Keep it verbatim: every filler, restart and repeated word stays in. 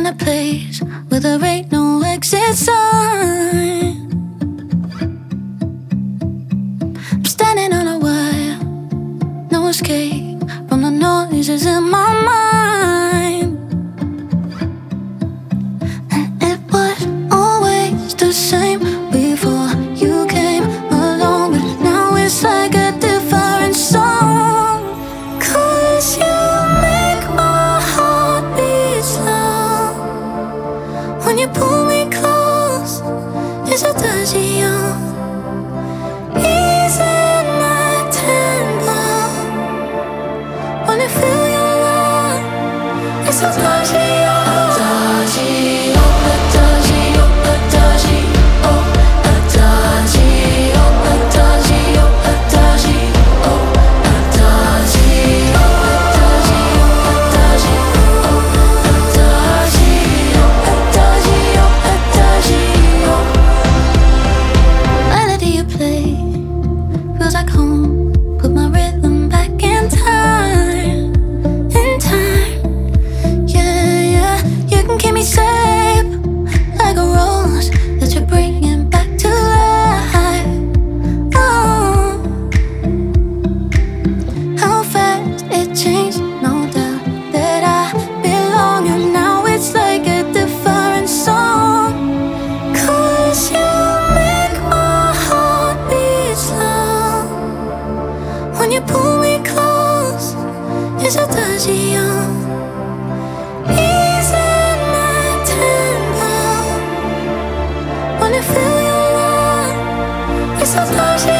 a place where there ain't no exit sign. I'm standing on a wire, no escape from the noises in my mind. And it was always the same before you came along, but now it's like a different song. 'Cause you make my heart beat slow. When you pull me close, it's a touchy on. Easing my tempo. When I feel your love, it's a touchy on. Adagio, adagio, adagio, adagio, adagio, adagio, adagio, adagio, adagio. Melody you play feels like home. Put my rhythm back in time, in time. Yeah, yeah. You can keep me safe like a rose that you're bringing back to life. Oh, how fast it changed. No doubt that I belong, and now it's like a different song. 'Cause you make my heart beat slow. When you pull me close, it's a touchy on. Easing my tempo. When I feel your love, it's a touchy